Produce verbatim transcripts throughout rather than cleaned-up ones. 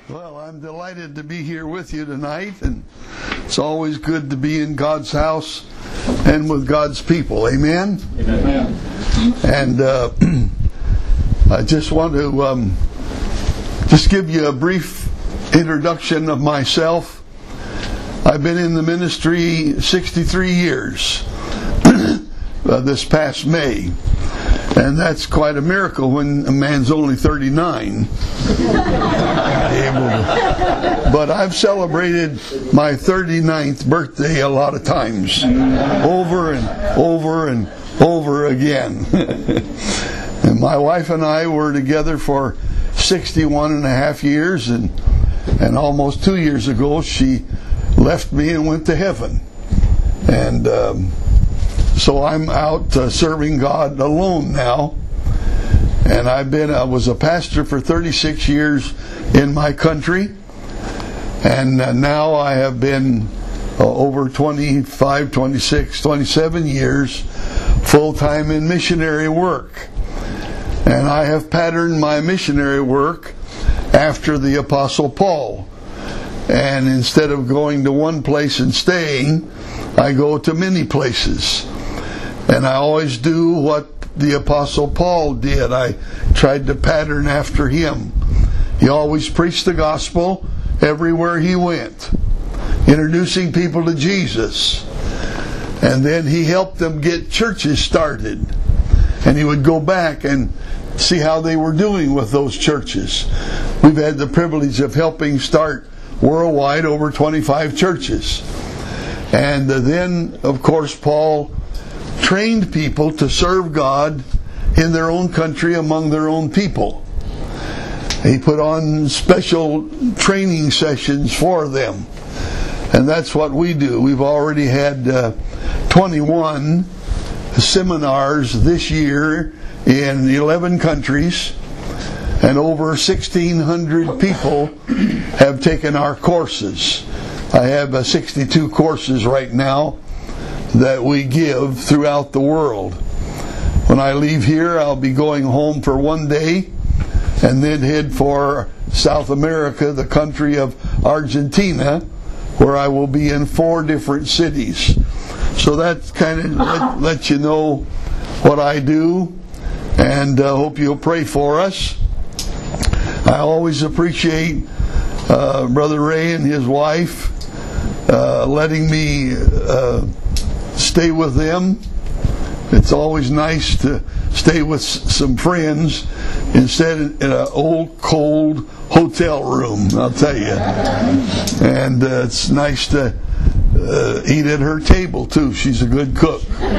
Well, I'm delighted to be here with you tonight, and it's always good to be in God's house and with God's people. Amen? Amen. And uh, I just want to um, just give you a brief introduction of myself. I've been in the ministry sixty-three years uh, this past May. And that's quite a miracle when a man's only thirty-nine. But I've celebrated my thirty-ninth birthday a lot of times. Over and over and over again. And my wife and I were together for sixty-one and a half years. And, and almost two years ago, she left me and went to heaven. And... Um, So I'm out uh, serving God alone now, and I've been I was a pastor for thirty-six years in my country, and uh, now I have been uh, over twenty-five, twenty-six, twenty-seven years full-time in missionary work, and I have patterned my missionary work after the Apostle Paul, and instead of going to one place and staying, I go to many places. And I always do what the Apostle Paul did. I tried to pattern after him. He always preached the gospel everywhere he went, introducing people to Jesus. And then he helped them get churches started. And he would go back and see how they were doing with those churches. We've had the privilege of helping start worldwide over twenty-five churches. And then, of course, Paul trained people to serve God in their own country among their own people. He put on special training sessions for them. And that's what we do. We've already had uh, twenty-one seminars this year in eleven countries, and over sixteen hundred people have taken our courses. I have uh, sixty-two courses right now that we give throughout the world. When I leave here, I'll be going home for one day and then head for South America, the country of Argentina, where I will be in four different cities. So that kind of let, let you know what I do, and uh, hope you'll pray for us. I always appreciate uh, Brother Ray and his wife uh, letting me uh, stay with them. It's always nice to stay with some friends instead of in an old, cold hotel room, I'll tell you. And uh, it's nice to uh, eat at her table, too. She's a good cook.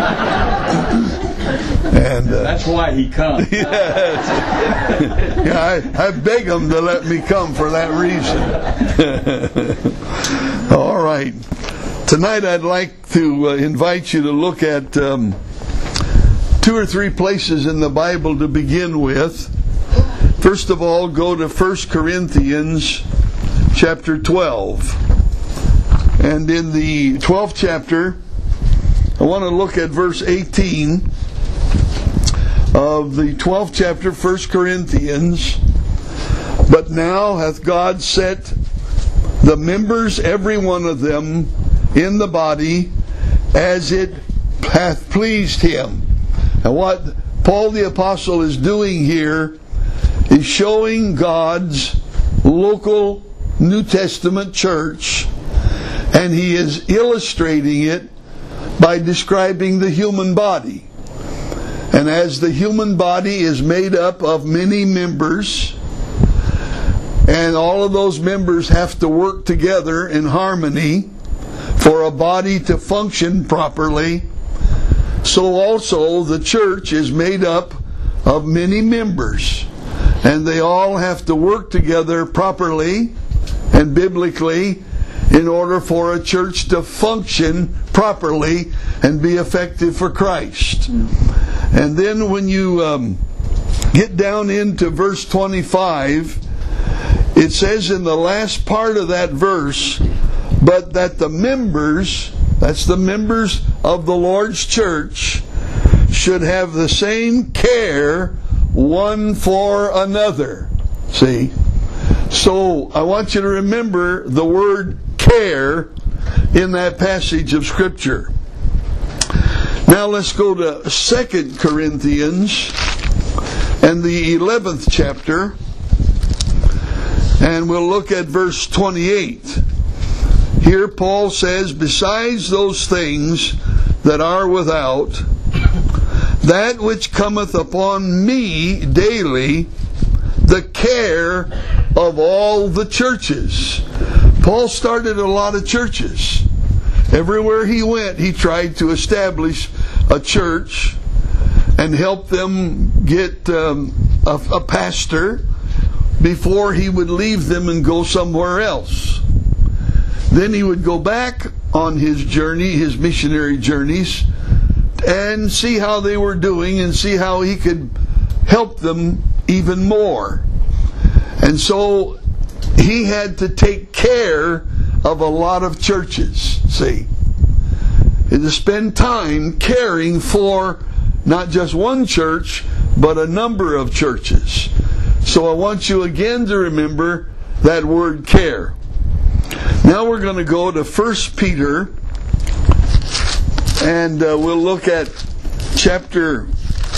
And uh, that's why he comes. Yes. Yeah, I, I beg him to let me come for that reason. All right. Tonight I'd like to uh, invite you to look at um, two or three places in the Bible to begin with. First of all, go to First Corinthians chapter twelve. And in the twelfth chapter, I want to look at verse eighteen of the twelfth chapter, First Corinthians. But now hath God set the members, every one of them, in the body as it hath pleased him. And what Paul the Apostle is doing here is showing God's local New Testament church, and he is illustrating it by describing the human body. And as the human body is made up of many members, and all of those members have to work together in harmony for a body to function properly, so also the church is made up of many members, and they all have to work together properly and biblically in order for a church to function properly and be effective for Christ. And then when you um, get down into verse twenty-five, it says in the last part of that verse, but that the members, that's the members of the Lord's church, should have the same care one for another. See? So I want you to remember the word care in that passage of Scripture. Now let's go to Second Corinthians and the eleventh chapter, and we'll look at verse twenty-eight. Here Paul says, besides those things that are without, that which cometh upon me daily, the care of all the churches. Paul started a lot of churches. Everywhere he went, he tried to establish a church and help them get um, a, a pastor before he would leave them and go somewhere else. Then he would go back on his journey, his missionary journeys, and see how they were doing and see how he could help them even more. And so he had to take care of a lot of churches, see. And to spend time caring for not just one church, but a number of churches. So I want you again to remember that word care. Now we're going to go to First Peter, and uh, we'll look at chapter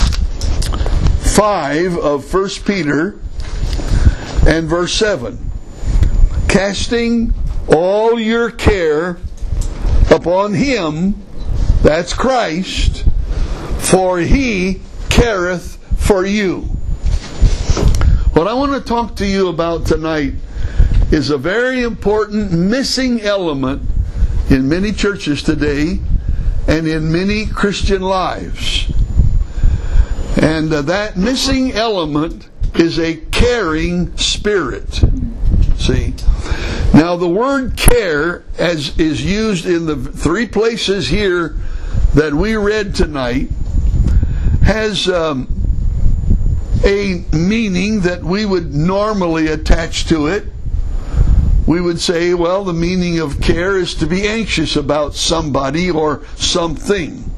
five of First Peter and verse seven. Casting all your care upon Him, that's Christ, for He careth for you. What I want to talk to you about tonight is a very important missing element in many churches today and in many Christian lives. And uh, that missing element is a caring spirit. See? Now the word care, as is used in the three places here that we read tonight, has um, a meaning that we would normally attach to it. We would say, well, the meaning of care is to be anxious about somebody or something.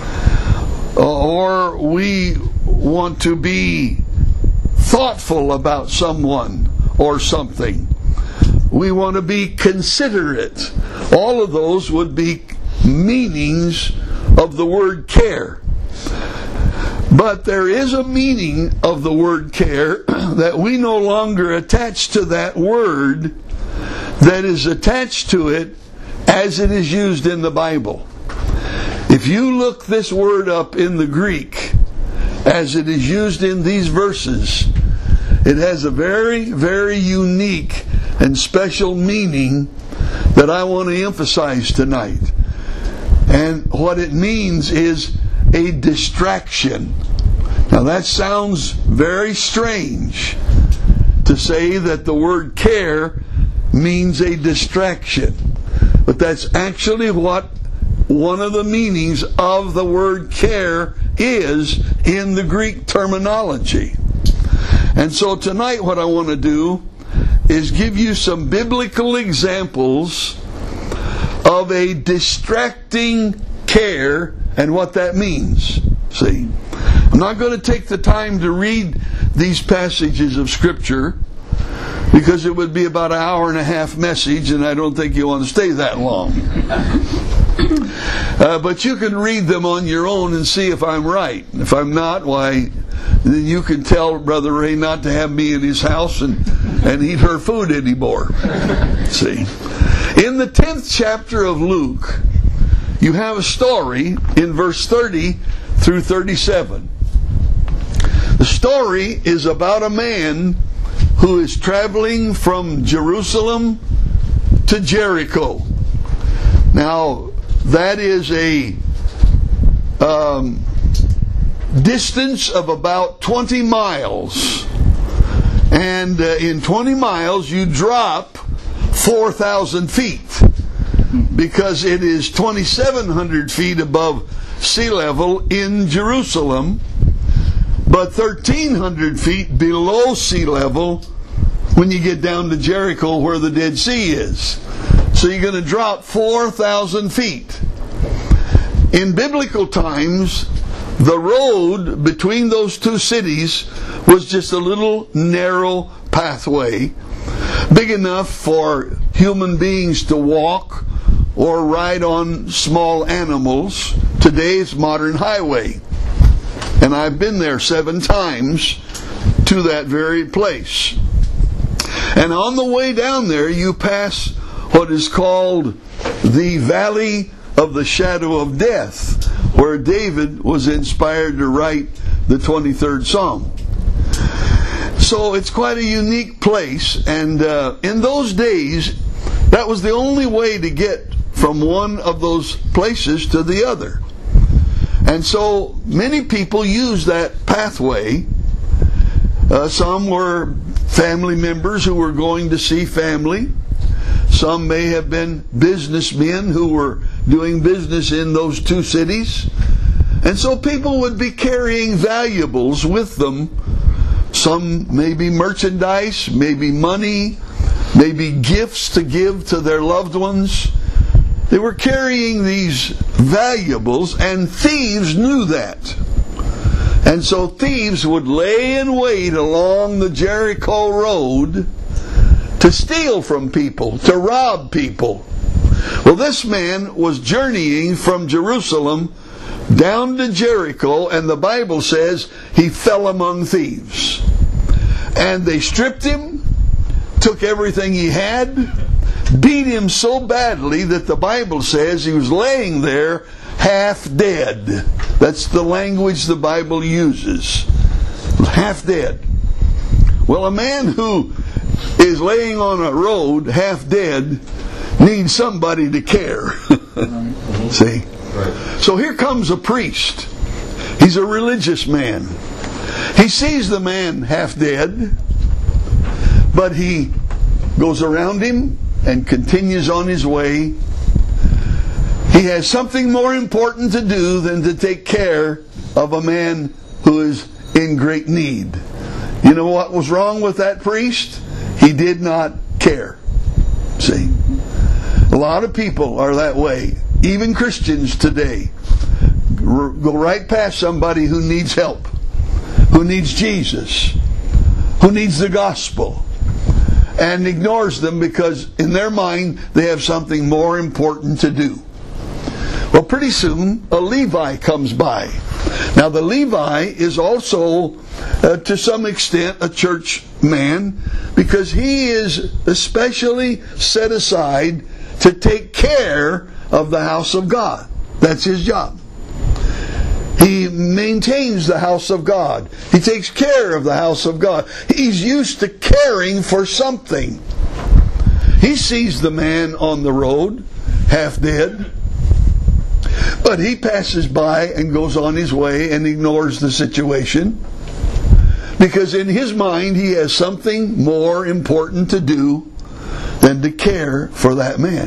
Or we want to be thoughtful about someone or something. We want to be considerate. All of those would be meanings of the word care. But there is a meaning of the word care that we no longer attach to that word, that is attached to it as it is used in the Bible. If you look this word up in the Greek as it is used in these verses, it has a very, very unique and special meaning that I want to emphasize tonight. And what it means is a distraction. Now that sounds very strange to say that the word care means a distraction. But that's actually what one of the meanings of the word care is in the Greek terminology. And so tonight what I want to do is give you some biblical examples of a distracting care and what that means. See? I'm not going to take the time to read these passages of Scripture, because it would be about an hour and a half message, and I don't think you want to stay that long. Uh, but you can read them on your own and see if I'm right. If I'm not, why, then you can tell Brother Ray not to have me in his house and, and eat her food anymore. See? In the tenth chapter of Luke, you have a story in verse thirty through thirty-seven. The story is about a man who is traveling from Jerusalem to Jericho. Now, that is a um, distance of about twenty miles. And uh, in twenty miles, you drop four thousand feet, because it is twenty-seven hundred feet above sea level in Jerusalem, but thirteen hundred feet below sea level when you get down to Jericho, where the Dead Sea is. So you're going to drop four thousand feet. In biblical times, the road between those two cities was just a little narrow pathway. big enough for human beings to walk or ride on small animals, today's modern highway. And I've been there seven times to that very place. And on the way down there, you pass what is called the Valley of the Shadow of Death, where David was inspired to write the twenty-third Psalm. So it's quite a unique place, and uh, in those days, that was the only way to get from one of those places to the other. And so many people used that pathway. Uh, some were family members who were going to see family. Some may have been businessmen who were doing business in those two cities. And so people would be carrying valuables with them. Some maybe merchandise, maybe money, maybe gifts to give to their loved ones. They were carrying these valuables, and thieves knew that. And so thieves would lay in wait along the Jericho road to steal from people, to rob people. Well, this man was journeying from Jerusalem down to Jericho, and the Bible says he fell among thieves. And they stripped him, took everything he had, beat him so badly that the Bible says he was laying there half dead. That's the language the Bible uses. Half dead. Well, a man who is laying on a road half dead needs somebody to care. See? So here comes a priest. He's a religious man. He sees the man half dead, but he goes around him and continues on his way. He has something more important to do than to take care of a man who is in great need. You know what was wrong with that priest? He did not care. See? A lot of people are that way. Even Christians today go right past somebody who needs help, who needs Jesus, who needs the gospel, and ignores them because in their mind they have something more important to do. Well, pretty soon a Levi comes by. Now the Levi is also uh, to some extent a church man, because he is especially set aside to take care of the house of God. That's his job. He maintains the house of God. He takes care of the house of God. He's used to caring for something. He sees the man on the road, half dead, but he passes by and goes on his way and ignores the situation, because in his mind he has something more important to do than to care for that man.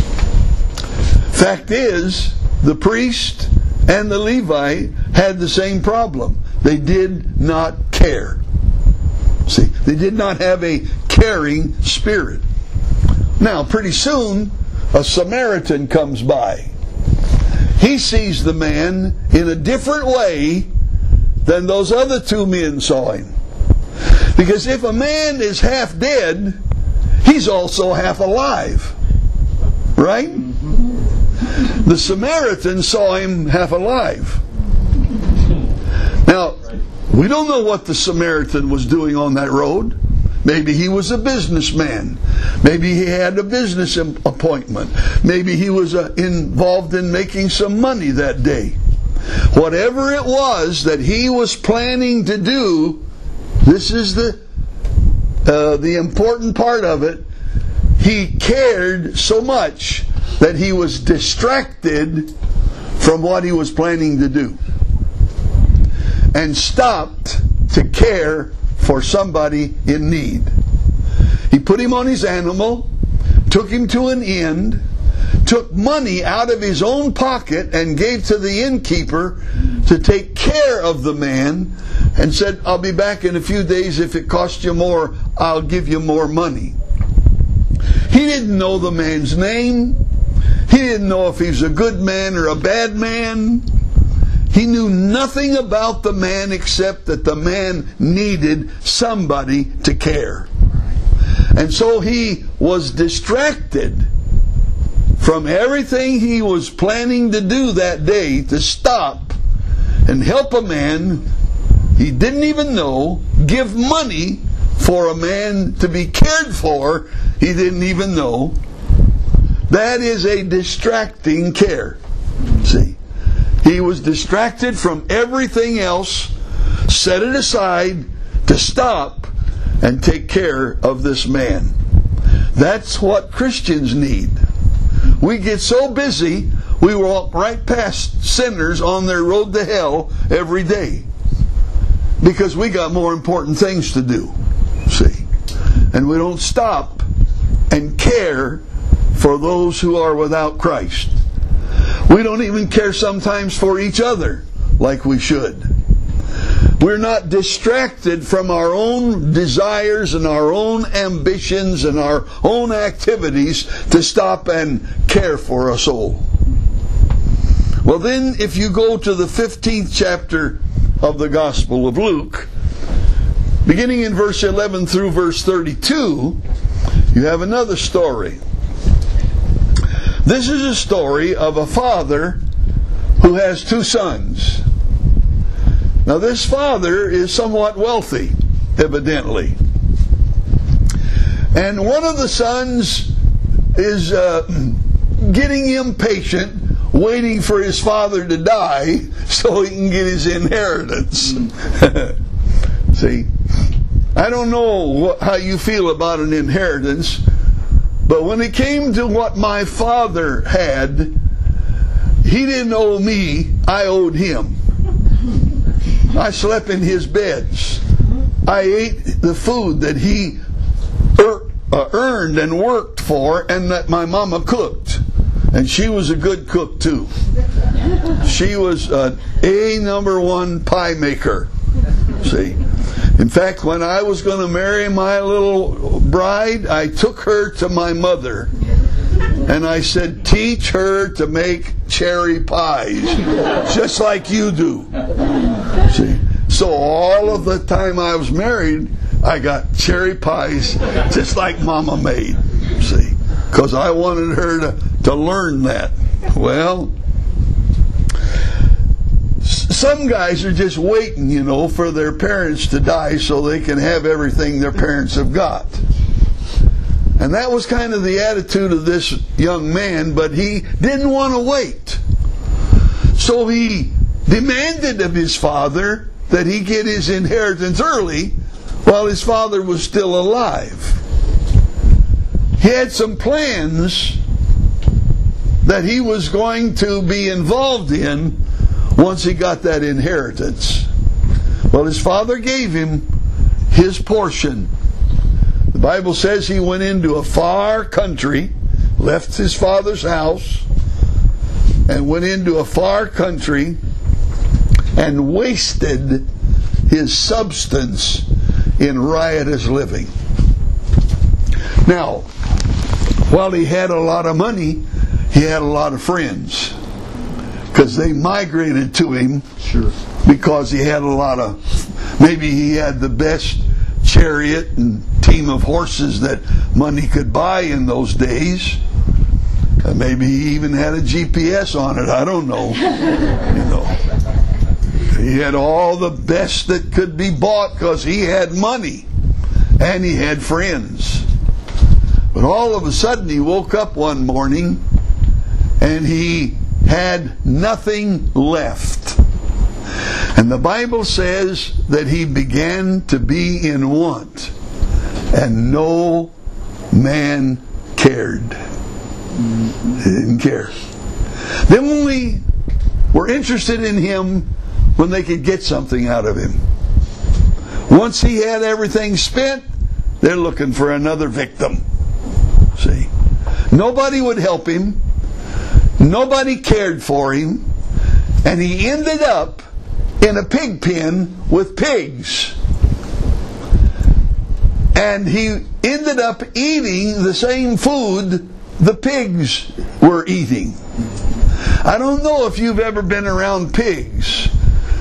Fact is, the priest and the Levite had the same problem. They did not care. See, they did not have a caring spirit. Now, pretty soon, a Samaritan comes by. He sees the man in a different way than those other two men saw him. Because if a man is half dead, he's also half alive. Right? The Samaritan saw him half alive. Now, we don't know what the Samaritan was doing on that road. Maybe he was a businessman. Maybe he had a business appointment. Maybe he was uh, involved in making some money that day. Whatever it was that he was planning to do, this is the uh, the important part of it. He cared so much that he was distracted from what he was planning to do, and stopped to care for somebody in need. He put him on his animal, took him to an inn, took money out of his own pocket and gave to the innkeeper to take care of the man, and said, "I'll be back in a few days. If it costs you more, I'll give you more money." He didn't know the man's name. He didn't know if he was a good man or a bad man. He knew nothing about the man except that the man needed somebody to care. And so he was distracted from everything he was planning to do that day to stop and help a man he didn't even know, give money for a man to be cared for he didn't even know. That is a distracting care. See, he was distracted from everything else, set it aside to stop and take care of this man. That's what Christians need. We get so busy, we walk right past sinners on their road to hell every day because we got more important things to do. See? And we don't stop and care for those who are without Christ. We don't even care sometimes for each other like we should. We're not distracted from our own desires and our own ambitions and our own activities to stop and care for a soul. Well then, if you go to the fifteenth chapter of the Gospel of Luke, beginning in verse eleven through verse thirty-two, you have another story. This is a story of a father who has two sons. Now this father is somewhat wealthy, evidently. And one of the sons is uh, getting impatient, waiting for his father to die so he can get his inheritance. See, I don't know what, how you feel about an inheritance, but when it came to what my father had, he didn't owe me, I owed him. I slept in his beds. I ate the food that he er, uh, earned and worked for and that my mama cooked. And she was a good cook too. She was an A number one pie maker. See? In fact, when I was going to marry my little bride, I took her to my mother. And I said, teach her to make cherry pies, just like you do. See? So all of the time I was married, I got cherry pies just like Mama made. See? Because I wanted her to, to learn that. Well, some guys are just waiting, you know, for their parents to die so they can have everything their parents have got. And that was kind of the attitude of this young man, but he didn't want to wait. So he demanded of his father that he get his inheritance early while his father was still alive. He had some plans that he was going to be involved in once he got that inheritance. Well, his father gave him his portion. The Bible says he went into a far country, left his father's house, and went into a far country and wasted his substance in riotous living. Now, while he had a lot of money, he had a lot of friends, because they migrated to him. Sure. Because he had a lot of, maybe he had the best chariot and team of horses that money could buy in those days. Uh, maybe he even had a G P S on it. I don't know. You know, he had all the best that could be bought because he had money and he had friends. But all of a sudden he woke up one morning and he had nothing left. And the Bible says that he began to be in want, and no man cared. He didn't care. They only were interested in him when they could get something out of him. Once he had everything spent, they're looking for another victim. See? Nobody would help him. Nobody cared for him. And he ended up in a pig pen with pigs. And he ended up eating the same food the pigs were eating. I don't know if you've ever been around pigs.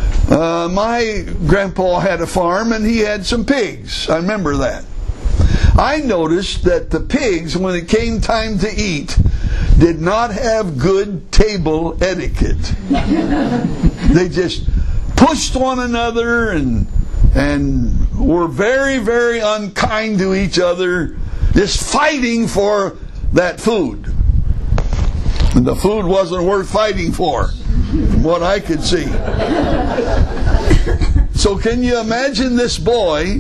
Uh, my grandpa had a farm and he had some pigs. I remember that. I noticed that the pigs, when it came time to eat, did not have good table etiquette. They just pushed one another and and were very, very unkind to each other, just fighting for that food. And the food wasn't worth fighting for, from what I could see. So can you imagine this boy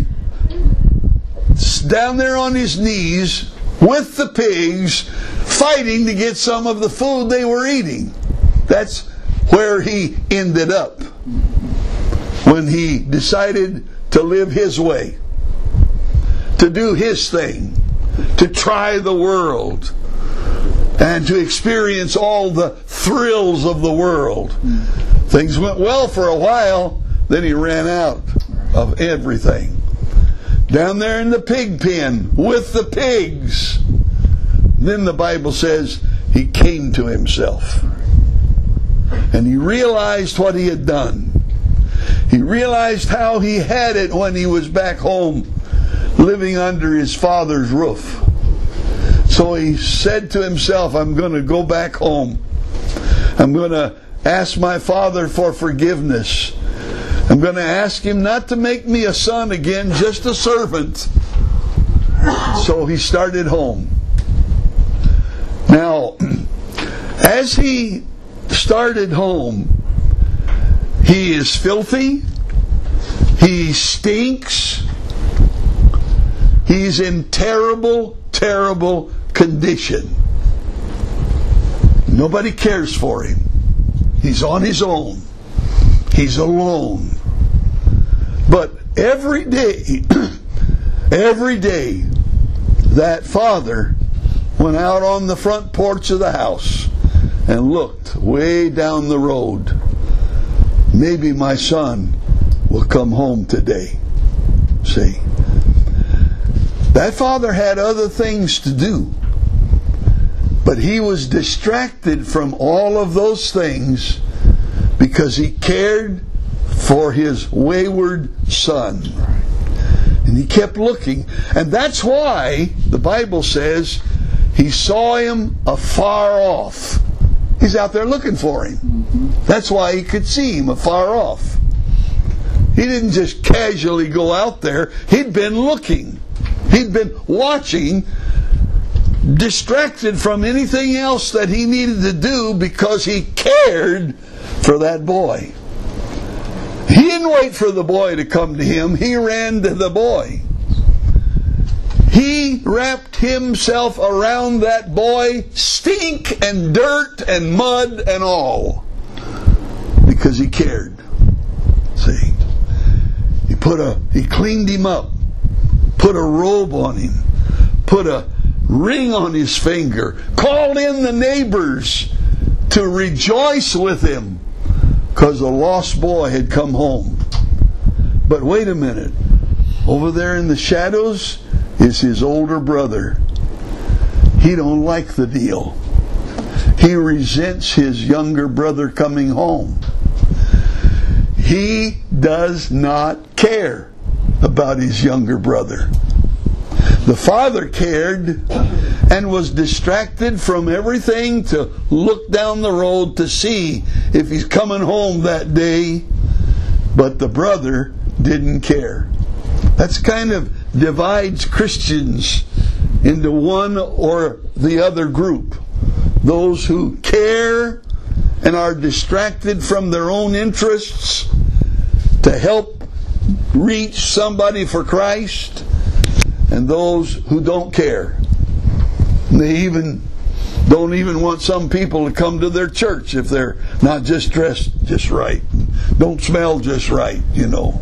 down there on his knees with the pigs, fighting to get some of the food they were eating? That's where he ended up when he decided to live his way, to do his thing, to try the world, and to experience all the thrills of the world. Things went well for a while, then he ran out of everything. Down there in the pig pen with the pigs. Then the Bible says he came to himself. And he realized what he had done. He realized how he had it when he was back home, living under his father's roof. So he said to himself, I'm going to go back home. I'm going to ask my father for forgiveness. I'm going to ask him not to make me a son again, just a servant. So he started home. Now, as he started home, he is filthy. He stinks. He's in terrible, terrible condition. Nobody cares for him. He's on his own. He's alone. But every day, every day, that father went out on the front porch of the house and looked way down the road. Maybe my son will come home today. See? That father had other things to do. But he was distracted from all of those things because he cared for his wayward son. And he kept looking. And that's why the Bible says he saw him afar off. He's out there looking for him. That's why he could see him afar off. He didn't just casually go out there. He'd been looking. He'd been watching, distracted from anything else that he needed to do because he cared for that boy. He didn't wait for the boy to come to him. He ran to the boy. He wrapped himself around that boy, stink and dirt and mud and all, because he cared. See? He put a he cleaned him up, put a robe on him, put a ring on his finger, called in the neighbors to rejoice with him because the lost boy had come home. But wait a minute. Over there in the shadows is his older brother. He don't like the deal. He resents his younger brother coming home. He does not care about his younger brother. The father cared and was distracted from everything to look down the road to see if he's coming home that day. But the brother didn't care. That's kind of divides Christians into one or the other group. Those who care and are distracted from their own interests to help reach somebody for Christ, and those who don't care. They even don't even want some people to come to their church if they're not just dressed just right, don't smell just right, you know.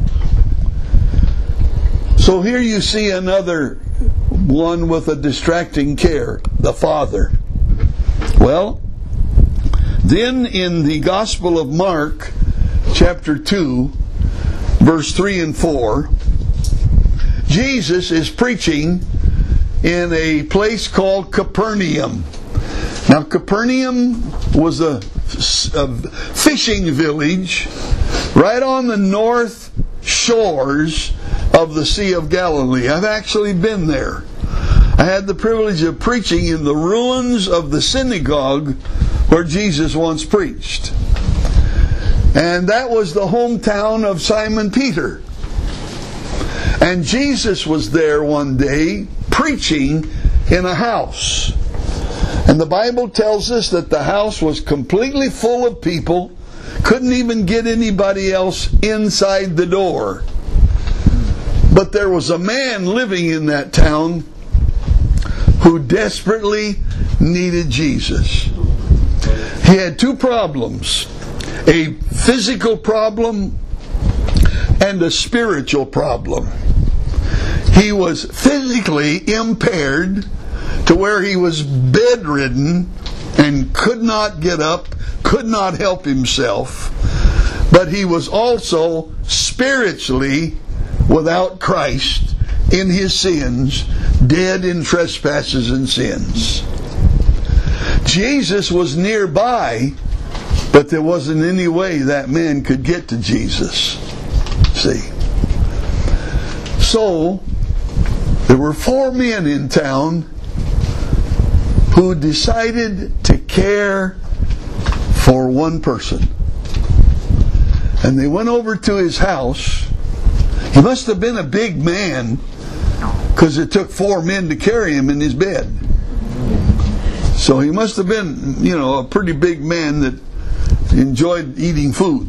So here you see another one with a distracting care, the father. Well, then in the Gospel of Mark, chapter two, verse three and four, Jesus is preaching in a place called Capernaum. Now, Capernaum was a, a fishing village right on the north shores of the Sea of Galilee. I've actually been there. I had the privilege of preaching in the ruins of the synagogue where Jesus once preached. And that was the hometown of Simon Peter. And Jesus was there one day preaching in a house. And the Bible tells us that the house was completely full of people. Couldn't even get anybody else inside the door. But there was a man living in that town who desperately needed Jesus. He had two problems. A physical problem and a spiritual problem. He was physically impaired to where he was bedridden and could not get up, could not help himself. But he was also spiritually without Christ in his sins, dead in trespasses and sins. Jesus was nearby, but there wasn't any way that man could get to Jesus. See? So, there were four men in town who decided to care for one person. And they went over to his house. He must have been a big man, because it took four men to carry him in his bed. So he must have been, you know, a pretty big man that enjoyed eating food.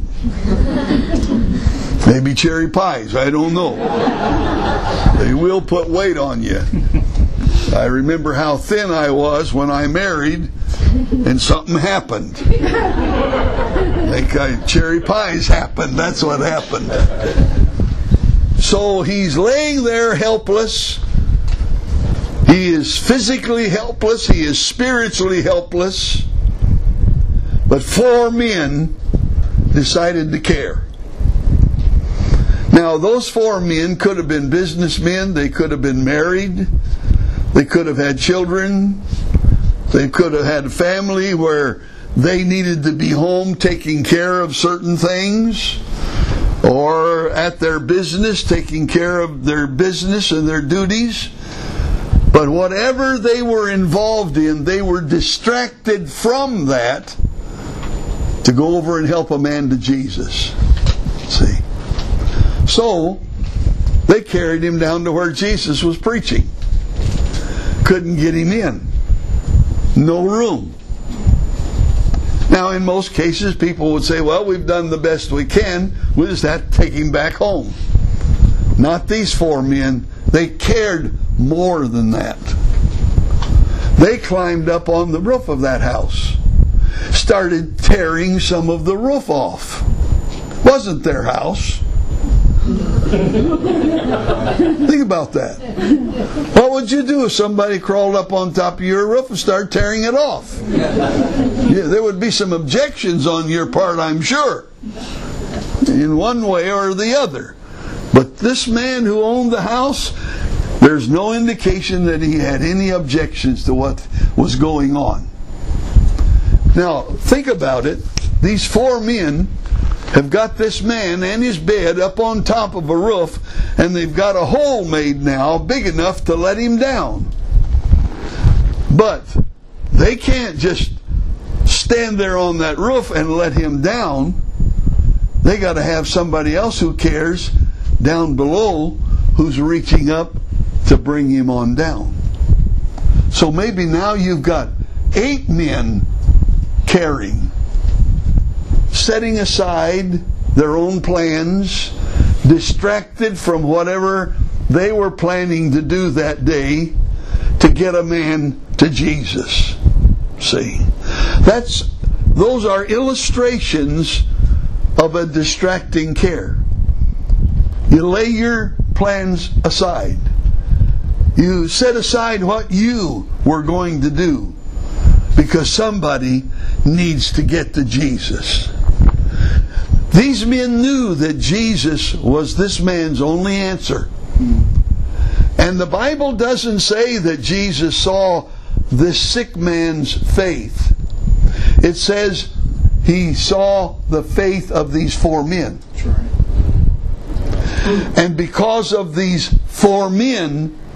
Maybe cherry pies, I don't know. They will put weight on you. I remember how thin I was when I married and something happened. Like I, cherry pies happened, that's what happened. So he's laying there helpless. He is physically helpless. He is spiritually helpless. But four men decided to care. Now, those four men could have been businessmen. They could have been married. They could have had children. They could have had a family where they needed to be home taking care of certain things, or at their business taking care of their business and their duties. But whatever they were involved in, they were distracted from that to go over and help a man to Jesus. See? So, they carried him down to where Jesus was preaching. Couldn't get him in. No room. Now, in most cases, people would say, well, we've done the best we can. We'll just have to take him back home. Not these four men. They cared more than that. They climbed up on the roof of that house. Started tearing some of the roof off. Wasn't their house. Think about that. What would you do if somebody crawled up on top of your roof and started tearing it off? Yeah, there would be some objections on your part, I'm sure, in one way or the other. But this man who owned the house, there's no indication that he had any objections to what was going on. Now, think about it. These four men have got this man and his bed up on top of a roof, and they've got a hole made now big enough to let him down. But they can't just stand there on that roof and let him down. They got to have somebody else who cares down below who's reaching up to bring him on down. So maybe now you've got eight men caring, setting aside their own plans, distracted from whatever they were planning to do that day to get a man to Jesus. See, that's those are illustrations of a distracting care. You lay your plans aside. You set aside what you were going to do because somebody needs to get to Jesus. These men knew that Jesus was this man's only answer. And the Bible doesn't say that Jesus saw this sick man's faith. It says he saw the faith of these four men. That's right. And because of these four men,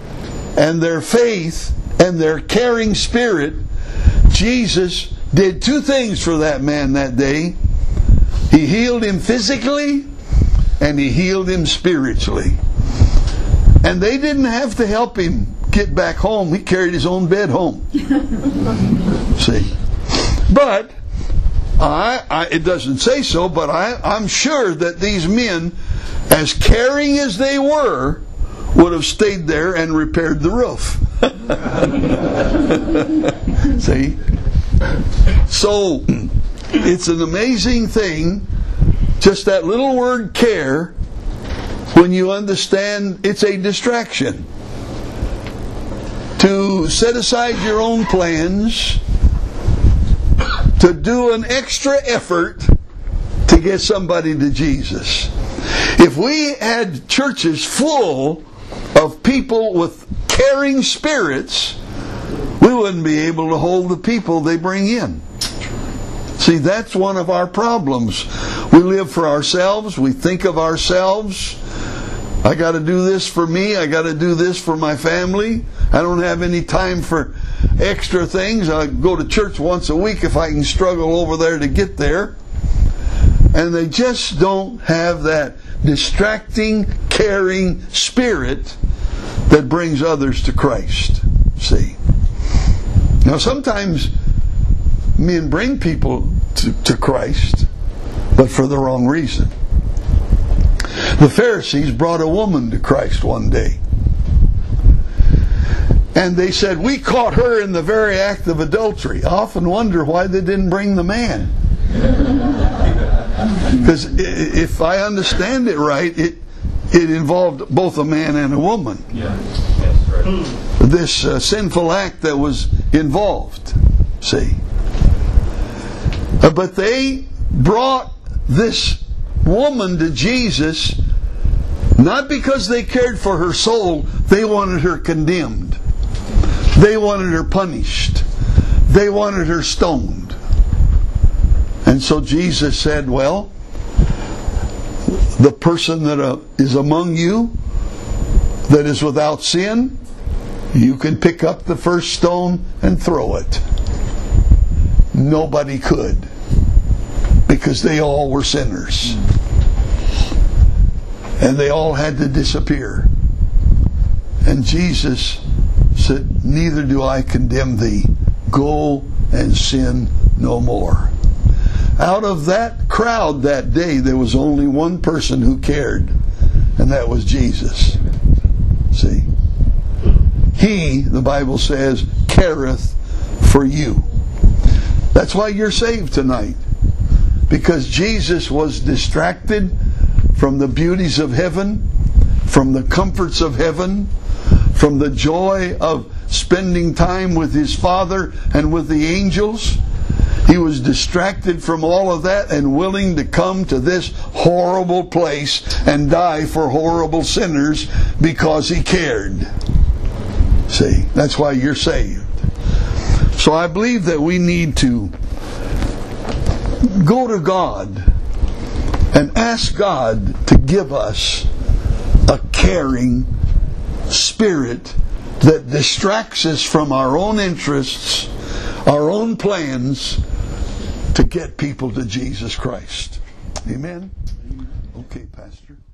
and their faith and their caring spirit, Jesus did two things for that man that day. He healed him physically, and He healed him spiritually. And they didn't have to help him get back home. He carried his own bed home. See? But, I, I, it doesn't say so, but I, I'm sure that these men, as caring as they were, would have stayed there and repaired the roof. See? So, it's an amazing thing, just that little word care, when you understand it's a distraction. To set aside your own plans, to do an extra effort to get somebody to Jesus. If we had churches full of people with caring spirits, we wouldn't be able to hold the people they bring in. See, that's one of our problems. We live for ourselves. We think of ourselves. I got to do this for me. I got to do this for my family. I don't have any time for extra things. I go to church once a week if I can struggle over there to get there. And they just don't have that distracting, caring spirit that brings others to Christ. See? Now sometimes men bring people to, to Christ, but for the wrong reason. The Pharisees brought a woman to Christ one day. And they said, we caught her in the very act of adultery. I often wonder why they didn't bring the man. Because if I understand it right, it it involved both a man and a woman. Yeah. Yes, right. This uh, sinful act that was involved. See? Uh, but they brought this woman to Jesus not because they cared for her soul. They wanted her condemned. They wanted her punished. They wanted her stoned. And so Jesus said, well, the person that uh, is among you that is without sin, you can pick up the first stone and throw it. Nobody could, because they all were sinners. And they all had to disappear. And Jesus said, neither do I condemn thee. Go and sin no more. Out of that crowd that day, there was only one person who cared, and that was Jesus. See? He, the Bible says, careth for you. That's why you're saved tonight. Because Jesus was distracted from the beauties of heaven, from the comforts of heaven, from the joy of spending time with His Father and with the angels. He was distracted from all of that and willing to come to this horrible place and die for horrible sinners because He cared. See, that's why you're saved. So I believe that we need to go to God and ask God to give us a caring spirit that distracts us from our own interests, our own plans, to get people to Jesus Christ. Amen? Okay, Pastor.